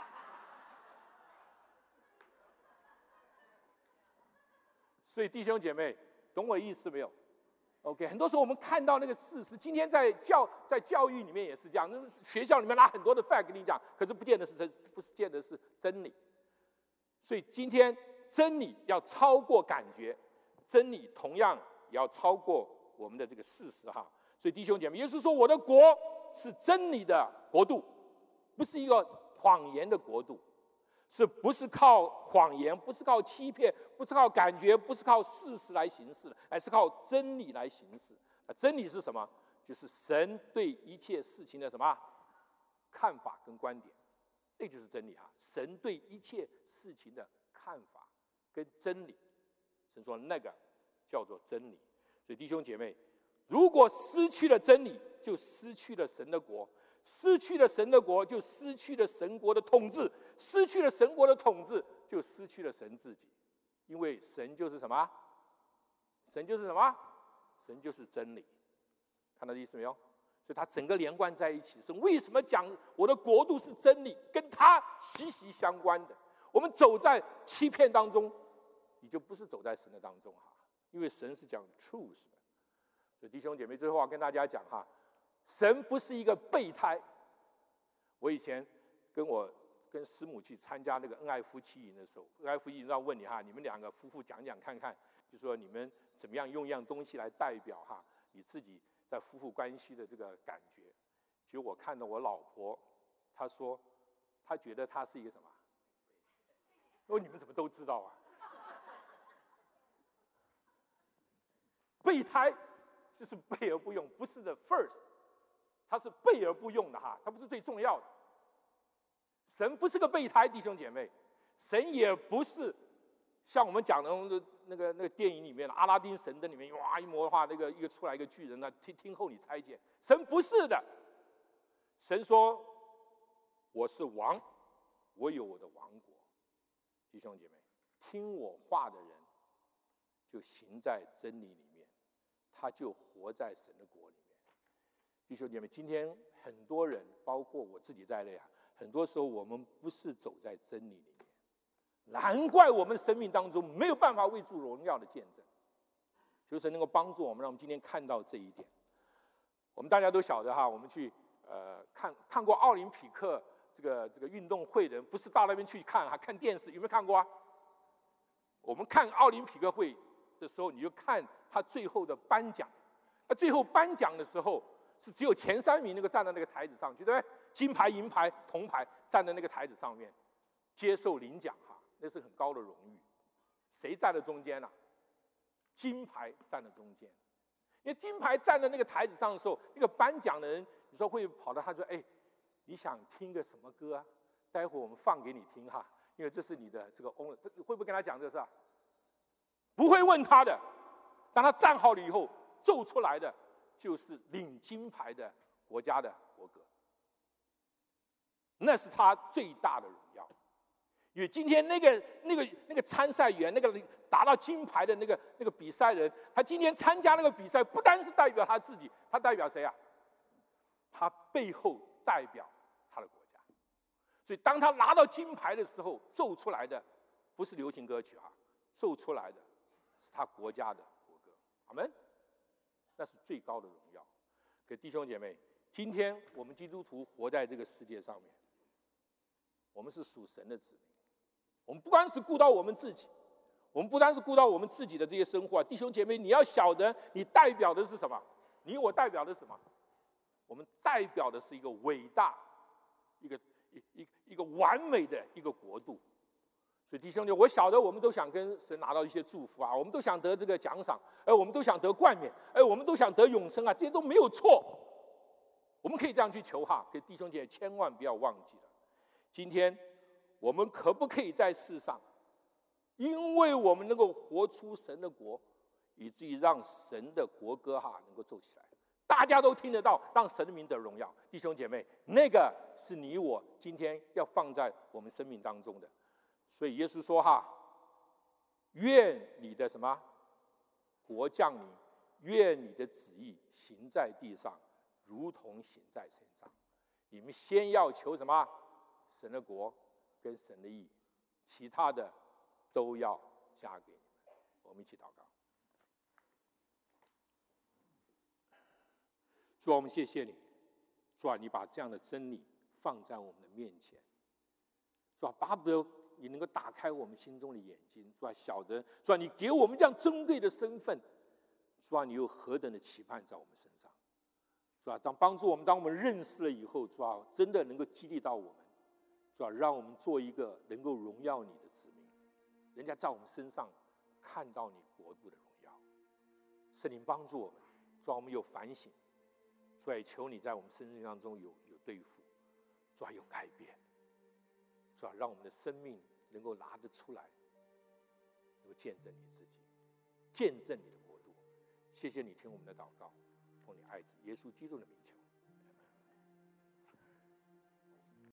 所以弟兄姐妹，懂我意思没有 ？OK， 很多时候我们看到那个事实，今天在教在教育里面也是这样，那学校里面拿很多的 fact 跟你讲，可是不见得是真，不是见得是真理。所以今天真理要超过感觉，真理同样也要超过我们的这个事实哈。所以弟兄姐妹，耶稣说我的国是真理的国度，不是一个谎言的国度。是不是靠谎言，不是靠欺骗，不是靠感觉，不是靠事实来行事，而是靠真理来行事。真理是什么？就是神对一切事情的什么看法跟观点，那就是真理哈。神对一切事情的看法跟真理，神说那个叫做真理。所以弟兄姐妹，如果失去了真理，就失去了神的国。失去了神的国，就失去了神国的统治；失去了神国的统治，就失去了神自己。因为神就是什么？神就是什么？神就是真理。看到意思没有？所以它整个连贯在一起。是为什么讲我的国度是真理，跟它息息相关的。我们走在欺骗当中， 你就不是走在神的当中哈，因为神是讲 truth 的。所以弟兄姐妹，最后我要跟大家讲哈，神不是一个备胎。我以前跟我跟师母去参加那个恩爱夫妻营的时候，恩爱夫妻营要问你哈，你们两个夫妇讲讲看看，就说你们怎么样用一样东西来代表哈你自己在夫妇关系的这个感觉。结果我看到我老婆，她说她觉得她是一个什么？我说你们怎么都知道啊？备胎就是备而不用，不是的 first， 它是备而不用的哈，它不是最重要的。神不是个备胎，弟兄姐妹，神也不是像我们讲的那个那个电影里面的阿拉丁神灯里面，哇一摸的话，那个一个出来一个巨人，那听听候你差遣。神不是的，神说我是王，我有我的王国。弟兄姐妹，听我话的人就行在真理里面，他就活在神的国里面。弟兄姐妹，今天很多人，包括我自己在内啊，很多时候我们不是走在真理里面，难怪我们生命当中没有办法为主荣耀的见证。就是能够帮助我们，让我们今天看到这一点。我们大家都晓得哈，我们去呃看看过奥林匹克这个这个运动会的人，不是到那边去看，还看电视，有没有看过啊？我们看奥林匹克会的时候，你就看他最后的颁奖。那最后颁奖的时候，是只有前三名那个站在那个台子上去，对不对？金牌、银牌、铜牌站在那个台子上面接受领奖哈，那是很高的荣誉。谁站在中间呢、啊？金牌站在中间。因为金牌站在那个台子上的时候，那个颁奖的人，你说会跑到他说：“哎，你想听个什么歌啊？待会我们放给你听哈，因为这是你的这个 owner。”会不会跟他讲这事啊？不会问他的。当他站好了以后，奏出来的就是领金牌的国家的国歌，那是他最大的荣耀。因为今天那个那个那个参赛员，那个达到金牌的那个那个比赛人，他今天参加那个比赛，不单是代表他自己，他代表谁啊？他背后代表他的国家。所以当他拿到金牌的时候，奏出来的不是流行歌曲啊，奏出来的是他国家的国歌。阿们。那是最高的荣耀。可弟兄姐妹，今天我们基督徒活在这个世界上面，我们是属神的子民。我们不光是顾到我们自己，我们不单是顾到我们自己的这些生活、啊。弟兄姐妹，你要晓得，你代表的是什么？你我代表的是什么？我们代表的是一个伟大、一个一一一个完美的一个国度。所以弟兄姐妹，我晓得我们都想跟神拿到一些祝福啊，我们都想得这个奖赏，哎，我们都想得冠冕，哎，我们都想得永生啊，这些都没有错。我们可以这样去求哈，可弟兄姐妹千万不要忘记了，今天我们可不可以在世上，因为我们能够活出神的国，以至于让神的国歌哈能够奏起来，大家都听得到，让神的名得荣耀。弟兄姐妹，那个是你我今天要放在我们生命当中的。所以耶稣说哈，愿你的什么国降临，愿你的旨意行在地上，如同行在天上。你们先要求什么？神的国跟神的义，其他的都要加给你们。我们一起祷告。主啊，我们谢谢你，主啊，你把这样的真理放在我们的面前，主啊，巴不得你能够打开我们心中的眼睛，主啊，晓得，主啊，你给我们这样珍贵的身份，主啊，你有何等的期盼在我们身上，主啊，当帮助我们，当我们认识了以后，主啊，真的能够激励到我们，主啊，让我们做一个能够荣耀你的子民，人家在我们身上看到你国度的荣耀。圣灵帮助我们，主啊，我们有反省，主啊，也求你在我们生命当中有有对付，主啊，有改变，主啊，让我们的生命能够拿得出来，能够见证你自己，见证你的国度。谢谢你听我们的祷告，奉你爱子耶稣基督的名求。